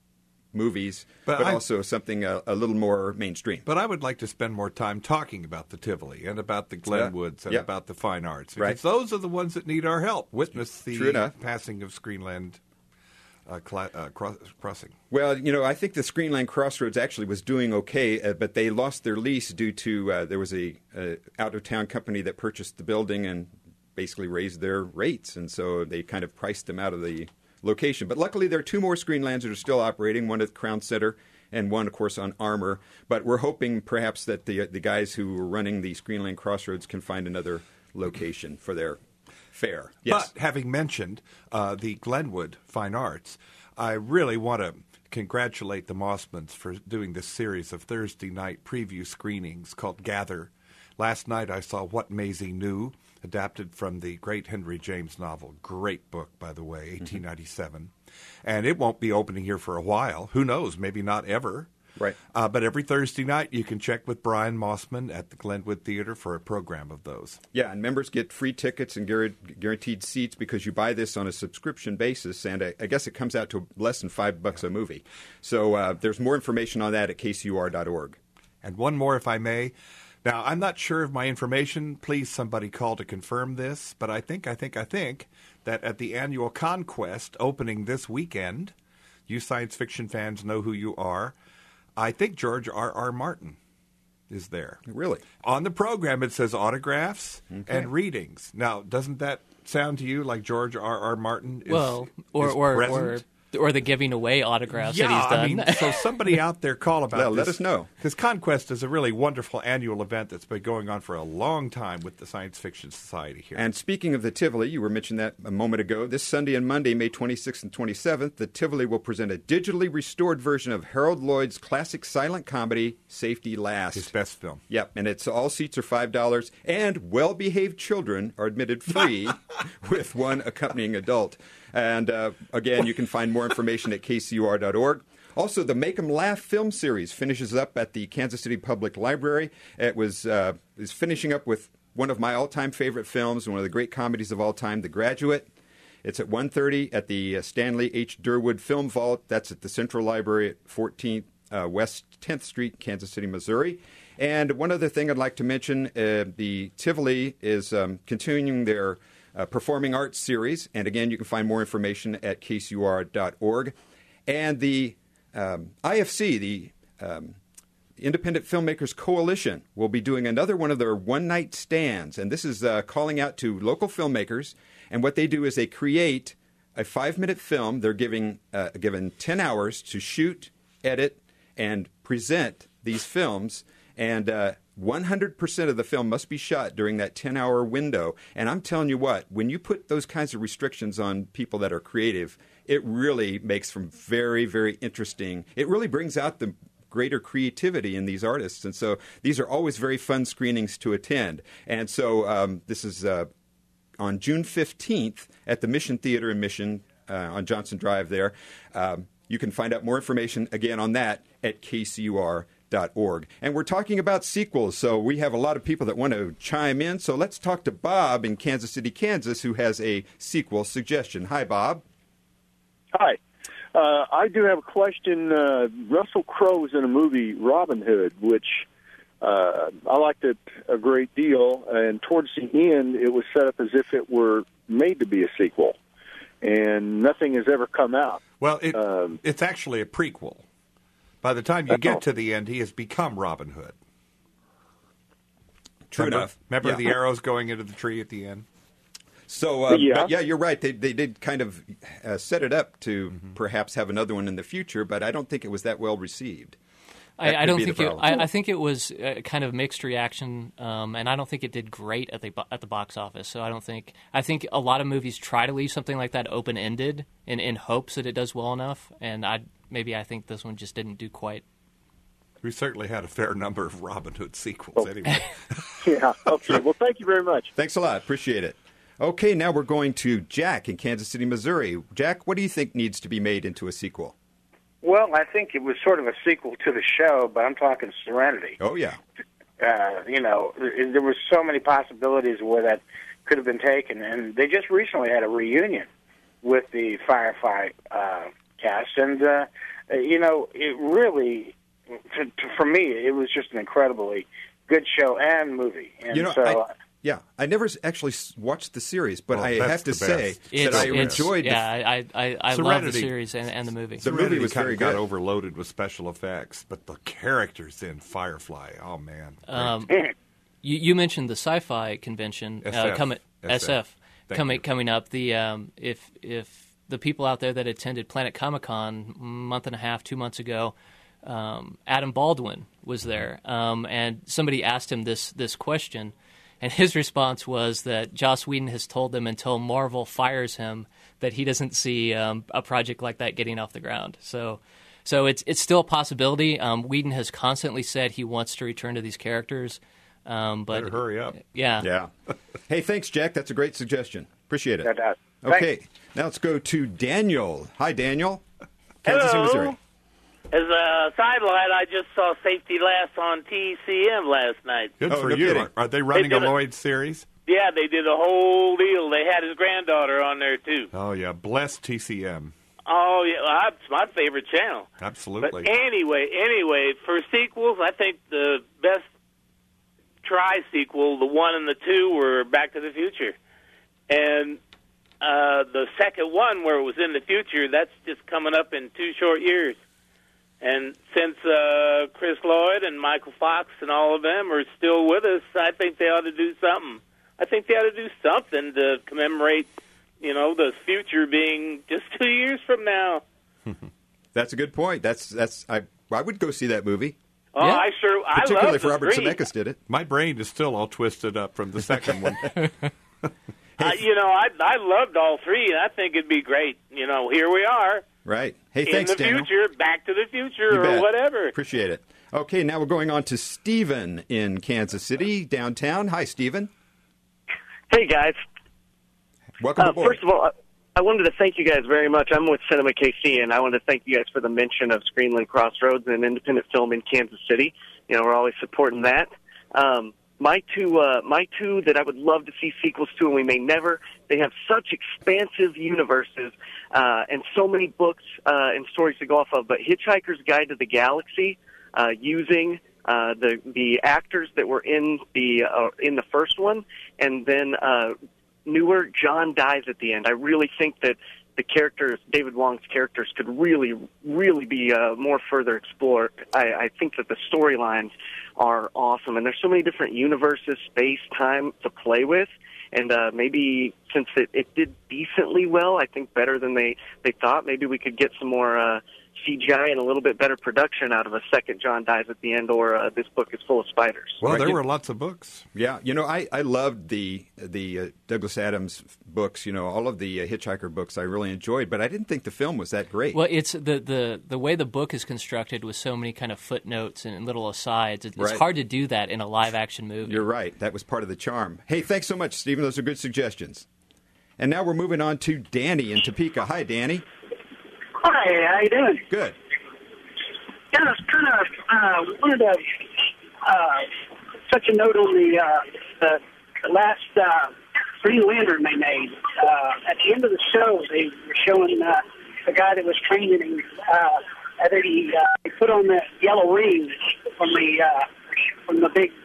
movies, But but, I- also something a, a little more mainstream. But I would like to spend more time talking about the Tivoli and about the Glenwoods and yeah. about the fine arts. Right. Because those are the ones that need our help. Witness the True enough. passing of Screenland uh, cla- uh, cro- Crossing. Well, you know, I think the Screenland Crossroads actually was doing okay, uh, but they lost their lease due to uh, there was a uh, out-of-town company that purchased the building and basically raised their rates, and so they kind of priced them out of the location. But luckily, there are two more Screenlands that are still operating, one at Crown Center and one, of course, on Armour. But we're hoping perhaps that the the guys who were running the Screenland Crossroads can find another location for their fair. Yes. But having mentioned uh, the Glenwood Fine Arts, I really want to congratulate the Mossmans for doing this series of Thursday night preview screenings called Gather. Last night I saw What Maisie Knew, adapted from the great Henry James novel. Great book, by the way, eighteen ninety-seven. Mm-hmm. And it won't be opening here for a while. Who knows? Maybe not ever. Right. Uh, but every Thursday night you can check with Brian Mossman at the Glenwood Theater for a program of those. Yeah, and members get free tickets and guar- guaranteed seats because you buy this on a subscription basis, and I, I guess it comes out to less than five bucks a movie. So uh, there's more information on that at k c u r dot org. And one more, if I may. Now, I'm not sure of my information. Please, somebody call to confirm this. But I think, I think, I think that at the annual Conquest opening this weekend, you science fiction fans know who you are. I think George R. R. Martin is there. Really? On the program, it says autographs Okay. and readings. Now, doesn't that sound to you like George R. R. Martin is, Well, or is or, or present? or the giving away autographs Yeah, that he's done. I mean, so somebody out there call about Well, this. let us know. Because Conquest is a really wonderful annual event that's been going on for a long time with the Science Fiction Society here. And speaking of the Tivoli, you were mentioning that a moment ago. This Sunday and Monday, May twenty-sixth and twenty-seventh, the Tivoli will present a digitally restored version of Harold Lloyd's classic silent comedy, Safety Last. His best film. Yep, and it's all seats are five dollars, and well-behaved children are admitted free with one accompanying adult. And uh, again, you can find more information at k c u r dot org. Also, the Make 'em Laugh film series finishes up at the Kansas City Public Library. It was uh, is finishing up with one of my all-time favorite films, one of the great comedies of all time, The Graduate. It's at one thirty at the uh, Stanley H. Durwood Film Vault. That's at the Central Library at fourteenth uh, West tenth Street, Kansas City, Missouri. And one other thing I'd like to mention, uh, the Tivoli is um, continuing their uh, performing arts series. And again, you can find more information at K C U R dot org. And the um, I F C, the um, Independent Filmmakers Coalition, will be doing another one of their one-night stands. And this is uh, calling out to local filmmakers. And what they do is they create a five-minute film. They're giving uh, given ten hours to shoot, edit, and present these films. And uh, one hundred percent of the film must be shot during that ten-hour window. And I'm telling you what, when you put those kinds of restrictions on people that are creative, it really makes them very, very interesting. It really brings out the greater creativity in these artists. And so these are always very fun screenings to attend. And so um, this is uh, on June fifteenth at the Mission Theater in Mission uh, on Johnson Drive there. Um, you can find out more information, again, on that at K C U R dot org. And we're talking about sequels, so we have a lot of people that want to chime in. So let's talk to Bob in Kansas City, Kansas, who has a sequel suggestion. Hi, Bob. Hi. Uh, I do have a question. Uh, Russell Crowe's in a movie, Robin Hood, which uh, I liked it a great deal. And towards the end, it was set up as if it were made to be a sequel. And nothing has ever come out. Well, it, Um, it's actually a prequel. By the time you get to the end, he has become Robin Hood. True remember, enough. Remember Yeah. the arrows going into the tree at the end? So, uh, Yeah. but yeah, you're right. They they did kind of uh, set it up to mm-hmm. perhaps have another one in the future, but I don't think it was that well received. That I, I could don't be the think it, problem. I, I think it was uh, kind of mixed reaction, um, and I don't think it did great at the bo- at the box office. So I don't think I think a lot of movies try to leave something like that open ended in, in hopes that it does well enough, and I maybe I think this one just didn't do quite. We certainly had a fair number of Robin Hood sequels, anyway. yeah. Okay. Well, thank you very much. Thanks a lot. Appreciate it. Okay, now we're going to Jack in Kansas City, Missouri. Jack, what do you think needs to be made into a sequel? Well, I think it was sort of a sequel to the show, but I'm talking Serenity. Oh, yeah. Uh, you know, there were so many possibilities where that could have been taken, and they just recently had a reunion with the Firefly uh, cast, and, uh, you know, it really, to, to, for me, it was just an incredibly good show and movie. And You know, so, I, yeah, I never s- actually s- watched the series, but Oh, I that's have to the say best. that It's, I it's, enjoyed yeah, the, I I, I love the Serenity. series and, and the movie. The movie was kind very of got good. overloaded with special effects, but the characters in Firefly, oh, man. Um, you, you mentioned the sci-fi convention uh, S F. coming S F. S F Thank coming you. coming up. The um, if if the people out there that attended Planet Comic Con a month and a half, two months ago, um, Adam Baldwin was there, um, and somebody asked him this this question. And his response was that Joss Whedon has told them until Marvel fires him that he doesn't see um, a project like that getting off the ground. So, so it's it's still a possibility. Um, Whedon has constantly said he wants to return to these characters, um, but Better hurry up. Yeah, yeah. Hey, thanks, Jack. That's a great suggestion. Appreciate it. that, that, Okay, now let's go to Daniel. Hi, Daniel. Kansas City, Hello. Missouri. As a sidelight, I just saw Safety Last on T C M last night. Good Oh, for no you. kidding. Are, are they running They a did it. Lloyd series? Yeah, they did a whole deal. They had his granddaughter on there, too. Oh, yeah. Bless T C M. Oh, yeah, well, it's my favorite channel. Absolutely. But anyway, anyway, for sequels, I think the best tri-sequel, the one and the two, were Back to the Future. And uh, the second one, where it was in the future, that's just coming up in two short years. And since uh, Chris Lloyd and Michael Fox and all of them are still with us, I think they ought to do something. I think they ought to do something to commemorate, you know, the future being just two years from now. That's a good point. That's that's I I would go see that movie, Oh, Yeah. I sure, I particularly love if the Robert three. Zemeckis did it. My brain is still all twisted up from the second one. Uh, you know, I I loved all three, and I think it'd be great. You know, here we are Right. Hey, in thanks, the Daniel. future, Back to the Future, You or bet. whatever. Appreciate it. Okay, now we're going on to Stephen in Kansas City, downtown. Hi, Stephen. Hey, guys. Welcome Uh, aboard. first of all, I wanted to thank you guys very much. I'm with Cinema K C, and I want to thank you guys for the mention of Screenland Crossroads, an independent film in Kansas City. You know, we're always supporting that. Um, my two, uh, my two that I would love to see sequels to, and we may never. They have such expansive universes uh, and so many books uh, and stories to go off of. But Hitchhiker's Guide to the Galaxy, uh, using uh, the the actors that were in the uh, in the first one, and then uh, newer John dies at the end. I really think that the characters, David Wong's characters, could really, really be uh, more further explored. I, I think that the storylines are awesome, and there's so many different universes, space, time to play with. And uh, maybe since it, it did decently well, I think better than they, they thought, maybe we could get some more uh, C G I and a little bit better production out of a second John dies at the end, or uh, this book is full of spiders. Well, Right. there You- were lots of books. Yeah, you know, I, I loved the the uh, Douglas Adams books. You know, all of the uh, Hitchhiker books I really enjoyed, but I didn't think the film was that great. Well, it's the, the, the way the book is constructed with so many kind of footnotes and little asides. It's Right. hard to do that in a live-action movie. You're right. That was part of the charm. Hey, thanks so much, Stephen. Those are good suggestions. And now we're moving on to Danny in Topeka. Hi, Danny. Hi, how you doing? Good. Yeah, I was kind of uh, wanted to uh, touch a note on the uh, the, the last uh, Green Lantern they made. Uh, at the end of the show, they were showing uh, the guy that was training him. Uh, and then he, uh, he put on that yellow ring from the uh, from the big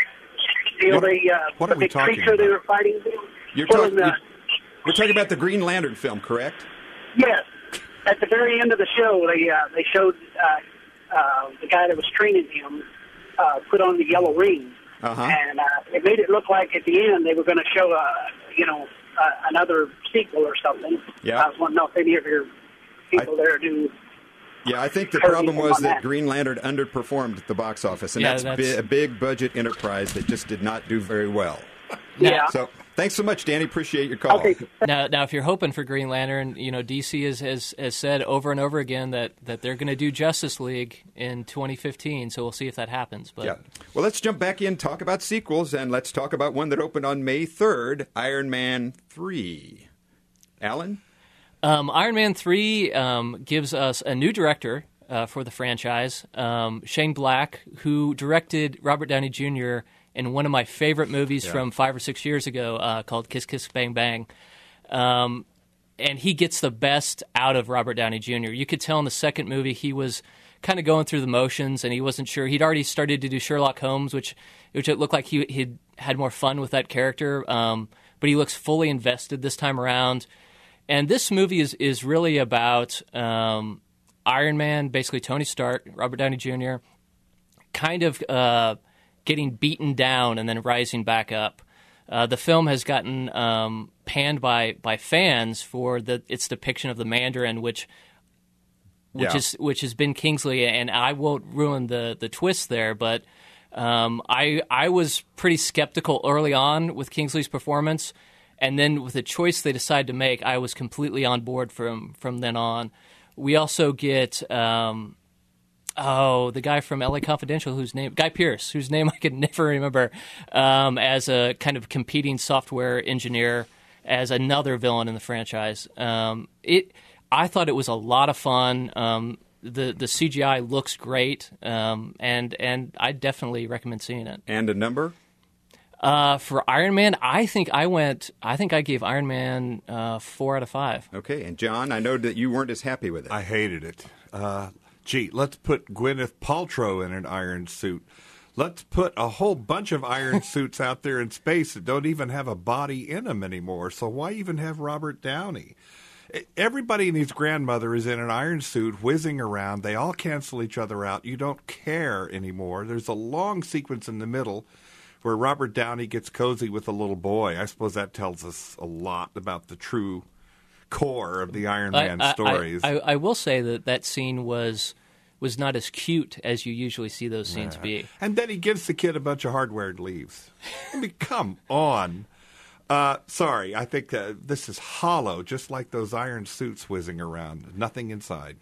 deal. What- They uh, what the are we big talking creature they about? were fighting. You're Put talking. on the- We're talking about the Green Lantern film, correct? Yes. At the very end of the show, they uh, they showed uh, uh, the guy that was training him uh, put on the yellow ring, Uh-huh. and uh, it made it look like at the end they were going to show uh, you know uh, another sequel or something. Yeah. I was wanting to know if any of your people there do. Yeah, I think the Heard problem anything was on that that. Green Lantern underperformed at the box office, and Yeah, that's, that's- Bi- a big budget enterprise that just did not do very well. Yeah. So thanks so much, Danny. Appreciate your call. now, now, if you're hoping for Green Lantern, you know D C has has, has said over and over again that, that they're going to do Justice League in twenty fifteen. So we'll see if that happens. But Yeah. Well, let's jump back in, talk about sequels, and let's talk about one that opened on May third, Iron Man three. Alan? Um, Iron Man three um, gives us a new director uh, for the franchise, um, Shane Black, who directed Robert Downey Junior in one of my favorite movies Yeah. from five or six years ago uh, called Kiss Kiss Bang Bang. Um, and he gets the best out of Robert Downey Junior You could tell in the second movie he was kind of going through the motions, and he wasn't sure. He'd already started to do Sherlock Holmes, which which it looked like he he'd had more fun with that character. Um, but he looks fully invested this time around. And this movie is is really about um, Iron Man, basically Tony Stark, Robert Downey Junior, kind of uh, getting beaten down and then rising back up. Uh, the film has gotten um, panned by by fans for the its depiction of the Mandarin, which which Yeah. is which has been Kingsley, and I won't ruin the the twist there, but um, I I was pretty skeptical early on with Kingsley's performance, and then with the choice they decided to make, I was completely on board from from then on. We also get um, oh the guy from L A Confidential, whose name Guy Pearce, whose name I could never remember, um, as a kind of competing software engineer as another villain in the franchise. Um, it. I thought it was a lot of fun. Um, the the C G I looks great, um, and and I definitely recommend seeing it. And a number? Uh, for Iron Man, I think I went. I think I gave Iron Man uh, four out of five. Okay, and John, I know that you weren't as happy with it. I hated it. Uh, gee, let's put Gwyneth Paltrow in an iron suit. Let's put a whole bunch of iron suits out there in space that don't even have a body in them anymore. So why even have Robert Downey? Everybody and his grandmother is in an iron suit whizzing around. They all cancel each other out. You don't care anymore. There's a long sequence in the middle where Robert Downey gets cozy with a little boy. I suppose that tells us a lot about the true core of the Iron Man I, I- stories. I, I, I will say that that scene was was not as cute as you usually see those scenes Yeah. be. And then he gives the kid a bunch of hardware and leaves. I mean, come on. Uh, sorry, I think uh, this is hollow, just like those iron suits whizzing around. Nothing inside.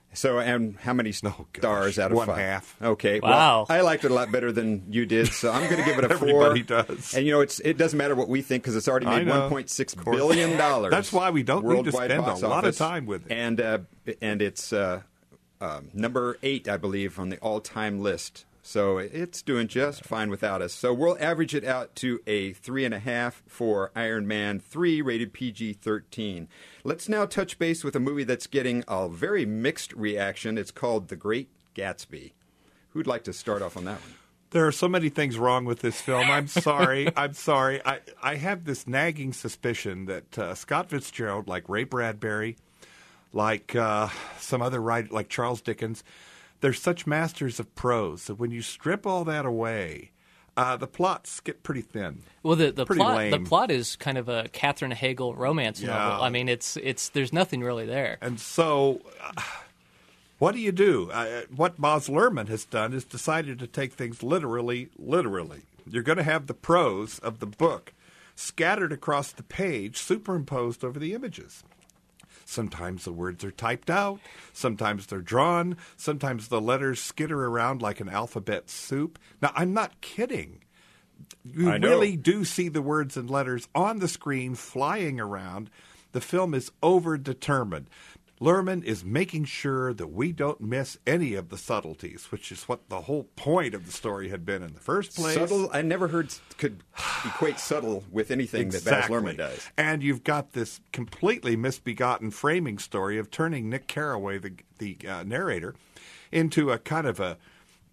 So, and how many Oh, gosh. stars out of One five? half. Okay. Wow. Well, I liked it a lot better than you did, so I'm going to give it a four. Everybody does. And you know, it's it doesn't matter what we think because it's already I made know. one point six Of course. billion dollars. That's why we don't need to worldwide spend a box lot of office. time with it. And uh, and it's uh, um, number eight, I believe, on the all-time list. So it's doing just fine without us. So we'll average it out to a three and a half for Iron Man three, rated P G thirteen. Let's now touch base with a movie that's getting a very mixed reaction. It's called The Great Gatsby. Who'd like to start off on that one? There are so many things wrong with this film. I'm sorry. I'm sorry. I, I have this nagging suspicion that uh, Scott Fitzgerald, like Ray Bradbury, like uh, some other writer, like Charles Dickens, they're such masters of prose that when you strip all that away, uh, the plots get pretty thin. Well, the the Pretty plot lame. the plot is kind of a Katherine Hagel romance Yeah. novel. I mean, it's it's there's nothing really there. And so, uh, what do you do? Uh, what Baz Luhrmann has done is decided to take things literally, literally. You're going to have the prose of the book scattered across the page, superimposed over the images. Sometimes the words are typed out, sometimes they're drawn, sometimes the letters skitter around like an alphabet soup. Now, I'm not kidding. You I know. really do see the words and letters on the screen flying around. The film is over-determined. Luhrmann is making sure that we don't miss any of the subtleties, which is what the whole point of the story had been in the first place. Subtle, I never heard could equate subtle with anything that Baz Luhrmann does. And you've got this completely misbegotten framing story of turning Nick Carraway, the, the uh, narrator, into a kind of a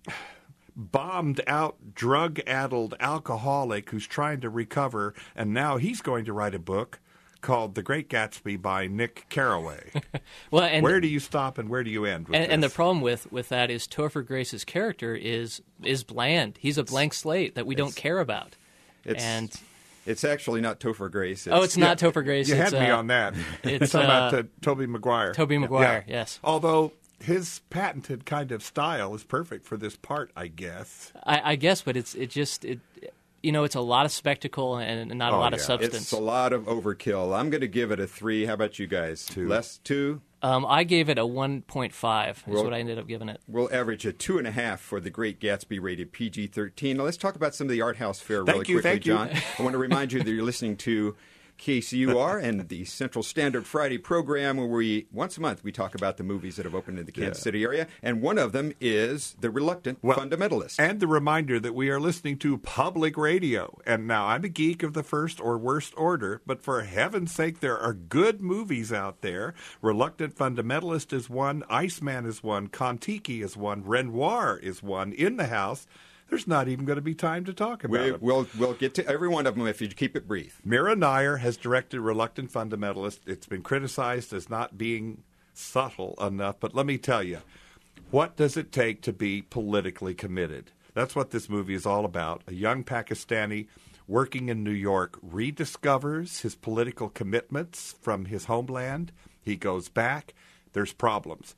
bombed-out, drug-addled alcoholic who's trying to recover, and now he's going to write a book called The Great Gatsby by Nick Carraway. Well, and where do you stop and where do you end with and, this? and the problem with, with that is Topher Grace's character is is bland. He's a blank slate that we don't care about. It's, and it's actually not Topher Grace. oh, it's not Topher Grace. You it's, had me uh, on that. It's You're talking uh, about uh, Tobey Maguire. Tobey Maguire. Yes. Although his patented kind of style is perfect for this part, I guess. I, I guess, but it's it just it. You know, it's a lot of spectacle and not a Oh, lot of yeah. substance. It's a lot of overkill. I'm going to give it a three. How about you guys? Two. Less two? Um, I gave it a one point five. Is Well- what I ended up giving it. We'll average a two and a half for The Great Gatsby, rated P G thirteen. Now let's talk about some of the art house fare really Thank you, quickly, thank you. John. I want to remind you that you're listening to K C U R and the Central Standard Friday program, where we once a month we talk about the movies that have opened in the Kansas Yeah. City area, and one of them is The Reluctant Well, Fundamentalist. And the reminder that we are listening to public radio. And now I'm a geek of the first or worst order, but for heaven's sake, there are good movies out there. Reluctant Fundamentalist is one, Iceman is one, Kon-Tiki is one, Renoir is one. In the house, there's not even going to be time to talk about we, it. we'll, we'll get to every one of them if you keep it brief. Mira Nair has directed Reluctant Fundamentalist. It's been criticized as not being subtle enough, but let me tell you, what does it take to be politically committed? That's what this movie is all about. A young Pakistani working in New York rediscovers his political commitments from his homeland. He goes back. There's problems.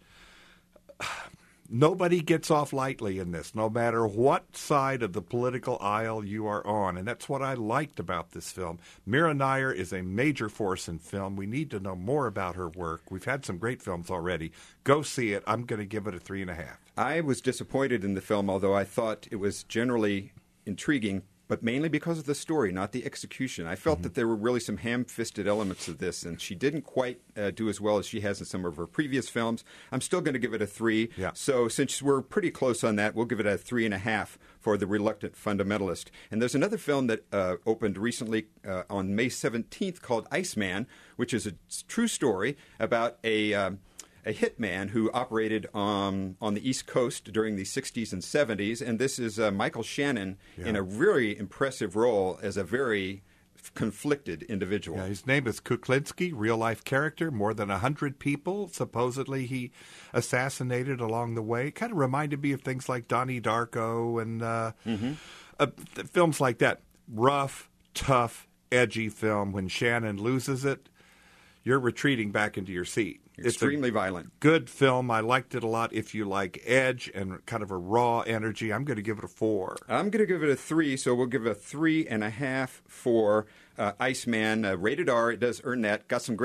Nobody gets off lightly in this, no matter what side of the political aisle you are on. And that's what I liked about this film. Mira Nair is a major force in film. We need to know more about her work. We've had some great films already. Go see it. I'm going to give it a three and a half. I was disappointed in the film, although I thought it was generally intriguing, but mainly because of the story, not the execution. I felt Mm-hmm. that there were really some ham-fisted elements of this, and she didn't quite uh, do as well as she has in some of her previous films. I'm still going to give it a three. Yeah. So since we're pretty close on that, we'll give it a three and a half for The Reluctant Fundamentalist. And there's another film that uh, opened recently uh, on May seventeenth called Iceman, which is a true story about a... Um, a hitman who operated um, on the East Coast during the sixties and seventies. And this is uh, Michael Shannon Yeah. in a really impressive role as a very f- conflicted individual. Yeah, his name is Kuklinski, real-life character. More than one hundred people, supposedly, he assassinated along the way. Kind of reminded me of things like Donnie Darko and uh, Mm-hmm. uh, th- films like that. Rough, tough, edgy film. When Shannon loses it, you're retreating back into your seat. Extremely it's a violent. Good film. I liked it a lot. If you like edge and kind of a raw energy, I'm going to give it a four. I'm going to give it a three, so we'll give it a three and a half for uh, Iceman, uh, rated R. It does earn that. Got some great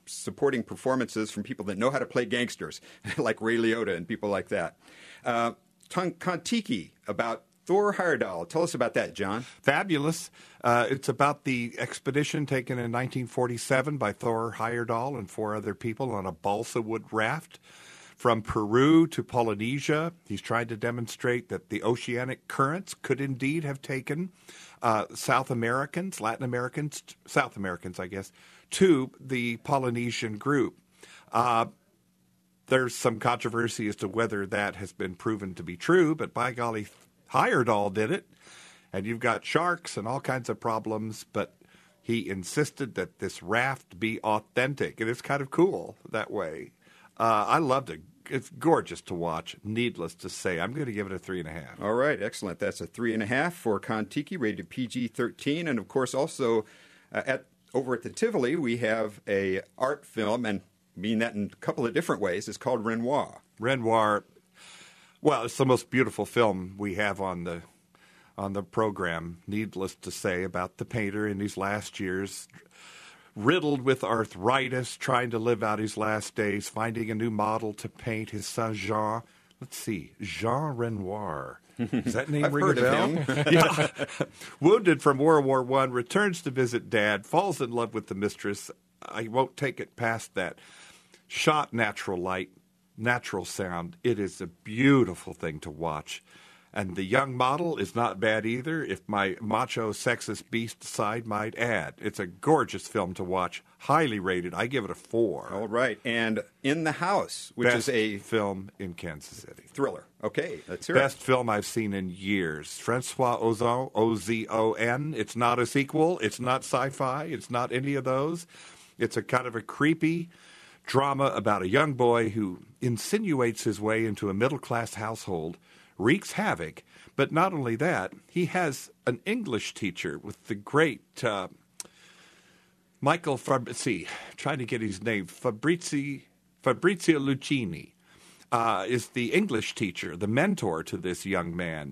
supporting performances from people that know how to play gangsters, like Ray Liotta and people like that. Uh, Kon-Tiki, about Thor Heyerdahl. Tell us about that, John. Fabulous. Uh, it's about the expedition taken in nineteen forty-seven by Thor Heyerdahl and four other people on a balsa wood raft from Peru to Polynesia. He's tried to demonstrate that the oceanic currents could indeed have taken uh, South Americans, Latin Americans, South Americans, I guess, to the Polynesian group. Uh, there's some controversy as to whether that has been proven to be true, but by golly, Heyerdahl did it, and you've got sharks and all kinds of problems, but he insisted that this raft be authentic, and it's kind of cool that way. Uh, I loved it. It's gorgeous to watch, needless to say. I'm going to give it a three and a half. All right, excellent. That's a three and a half for Kon-Tiki, rated P G thirteen, and of course also uh, at over at the Tivoli we have a art film, and mean that in a couple of different ways. It's called Renoir. Renoir. Well, it's the most beautiful film we have on the on the program, needless to say, about the painter in these last years, riddled with arthritis, trying to live out his last days, finding a new model to paint his son Jean. Let's see, Jean Renoir. Does that name I've ring heard a bell? of him. Yeah. Wounded from World War One, returns to visit Dad, falls in love with the mistress. I won't take it past that. Shot natural light, natural sound. It is a beautiful thing to watch. And the young model is not bad either, if my macho sexist beast side might add. It's a gorgeous film to watch, highly rated. I give it a four. All right, and In the House, which Best is a film in Kansas City. Thriller. Okay, let's hear Best it. film I've seen in years. Francois Ozon, O Z O N. It's not a sequel. It's not sci-fi. It's not any of those. It's a kind of a creepy drama about a young boy who insinuates his way into a middle-class household, wreaks havoc, but not only that, he has an English teacher with the great uh, Michael Fabrizi, trying to get his name, Fabrizi, Fabrizio Lucchini, uh, is the English teacher, the mentor to this young man.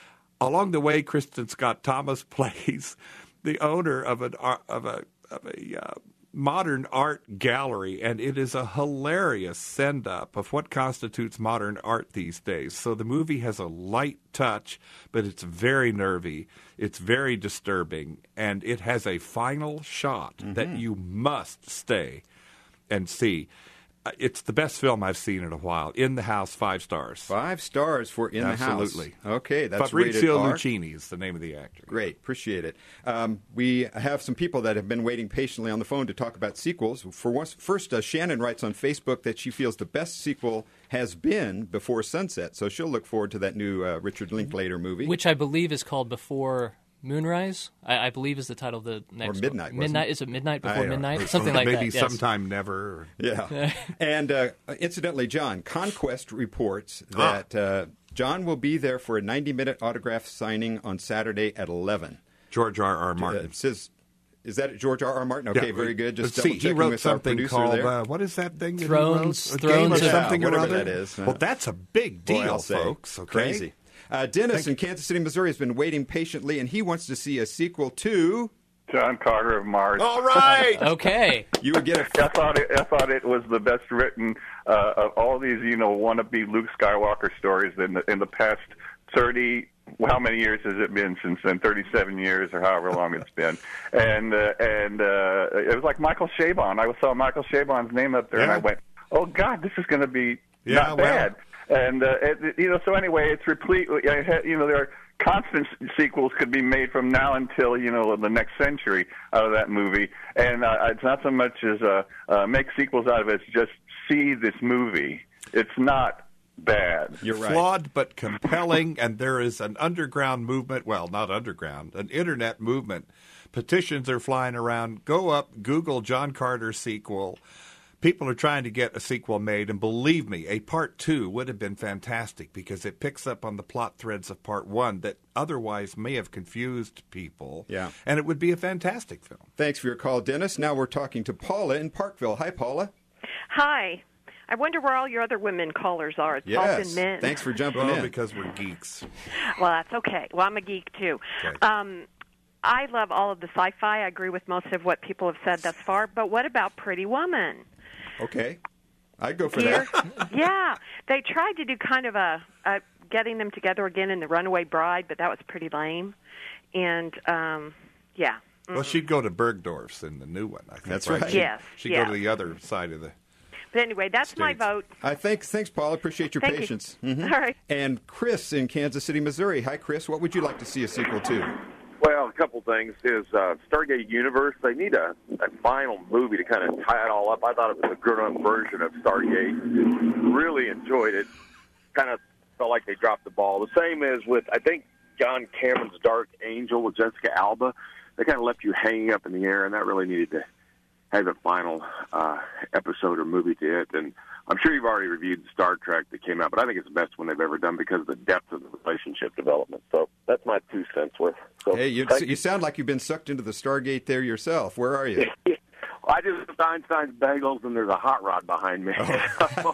Along the way, Kristen Scott Thomas plays the owner of an of a of a uh, modern art gallery, and it is a hilarious send-up of what constitutes modern art these days. So the movie has a light touch, but it's very nervy, it's very disturbing, and it has a final shot mm-hmm. that you must stay and see. It's the best film I've seen in a while. In the House, five stars. Five stars for In Absolutely. the House. Okay, that's Fabrizio rated R. Lucchini is the name of the actor. Great, appreciate it. Um, we have some people that have been waiting patiently on the phone to talk about sequels. For once, first, uh, Shannon writes on Facebook that she feels the best sequel has been Before Sunset, so she'll look forward to that new uh, Richard Linklater movie. Which I believe is called Before Moonrise, I, I believe is the title of the next Or Midnight, one. Midnight, wasn't it? is it Midnight Before I, uh, Midnight? Something like maybe that. Maybe yes. Sometime Never. Yeah. And uh, incidentally, John, Conquest reports that uh, John will be there for a ninety-minute autograph signing on Saturday at eleven. George R. R. Martin. Uh, says, is that George R. R. Martin? Okay, Yeah, very good. Just let's see, he double-checking wrote with our something producer called there. uh, what is that thing? that he Thrones- wrote? A Thrones game or of- something Yeah, or whatever other. that is. Well, that's a big Boy, deal, I'll say. folks. Okay? Crazy. Uh, Dennis in Kansas City, Missouri, has been waiting patiently, and he wants to see a sequel to John Carter of Mars. All right. Okay. You would get a. I thought it, I thought it was the best written uh, of all these, you know, wannabe Luke Skywalker stories in the in the past thirty. How many years has it been since then? Thirty-seven years, or however long it's been. And uh, and uh, it was like Michael Chabon. I saw Michael Chabon's name up there, and Yeah. I went, "Oh God, this is going to be Yeah, not well. bad." And uh, it, you know, so anyway, it's replete. You know, there are constant sequels could be made from now until, you know, the next century out of that movie. And uh, it's not so much as uh, uh, make sequels out of it. It's just see this movie. It's not bad. You're right. Flawed but compelling, and there is an underground movement. Well, not underground, an internet movement. Petitions are flying around. Go up, Google John Carter sequel. People are trying to get a sequel made, and believe me, a part two would have been fantastic because it picks up on the plot threads of part one that otherwise may have confused people. Yeah. And it would be a fantastic film. Thanks for your call, Dennis. Now we're talking to Paula in Parkville. Hi, Paula. Hi. I wonder where all your other women callers are. It's all Yes. been men. Thanks for jumping Well, in. because we're geeks. Well, that's okay. Well, I'm a geek, too. Okay. Um, I love all of the sci-fi. I agree with most of what people have said thus far. But what about Pretty Woman? Okay. I'd go for Here, that. yeah, they tried to do kind of a, a getting them together again in The Runaway Bride, but that was pretty lame. And um, yeah, mm-mm. Well, she'd go to Bergdorf's in the new one, I think. That's right. right. She'd, Yes, She'd yeah. go to the other side of the... But anyway, that's my States. vote. I think, thanks, Paul. I appreciate your Thank you. patience. Mhm. All right. And Chris in Kansas City, Missouri. Hi, Chris. What would you like to see a sequel to? Well, a couple things is uh, Stargate Universe. They need a, a final movie to kind of tie it all up. I thought it was a grown-up version of Stargate. Really enjoyed it. Kind of felt like they dropped the ball. The same as with, I think, John Cameron's Dark Angel with Jessica Alba. They kind of left you hanging up in the air, and that really needed to have a final uh, episode or movie to it. And I'm sure you've already reviewed Star Trek that came out, but I think it's the best one they've ever done because of the depth of the relationship development. So that's my two cents worth. So, Hey, you, thank you sound like you've been sucked into the Stargate there yourself. Where are you? I just looked at Einstein's bagels, and there's a hot rod behind me. Oh.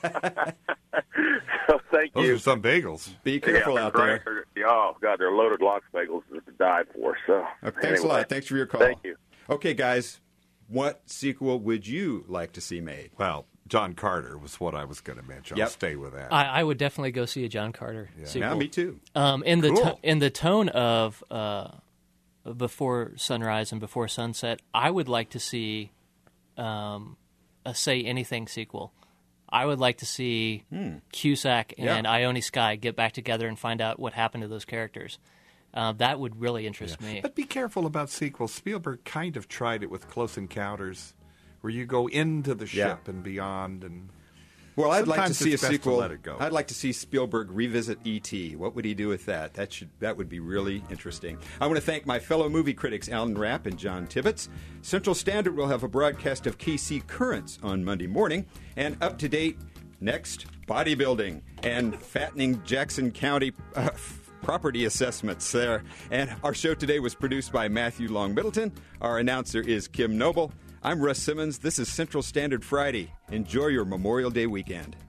So thank Those you. are some bagels. Be careful Yeah, out they're there. great. Oh, God, they're loaded lox bagels to die for. So Okay, thanks anyway. a lot. Thanks for your call. Thank you. Okay, guys, what sequel would you like to see made? Well, John Carter was what I was going to mention. Yep. I'll stay with that. I, I would definitely go see a John Carter sequel. Yeah, me too. Um, in the Cool. to- in the tone of uh, Before Sunrise and Before Sunset, I would like to see um, a Say Anything sequel. I would like to see Hmm. Cusack Yeah. and Ione Skye get back together and find out what happened to those characters. Uh, that would really interest me. But be careful about sequels. Spielberg kind of tried it with Close Encounters, where you go into the Yeah. ship and beyond. And Well, I'd like to sometimes see a it's best to sequel. let it go. I'd like to see Spielberg revisit E T. What would he do with that? That should that would be really interesting. I want to thank my fellow movie critics Alan Rapp and John Tibbetts. Central Standard will have a broadcast of K C Currents on Monday morning, and up to date next bodybuilding and fattening Jackson County uh, property assessments there. And our show today was produced by Matthew Long Middleton. Our announcer is Kim Noble. I'm Russ Simmons. This is Central Standard Friday. Enjoy your Memorial Day weekend.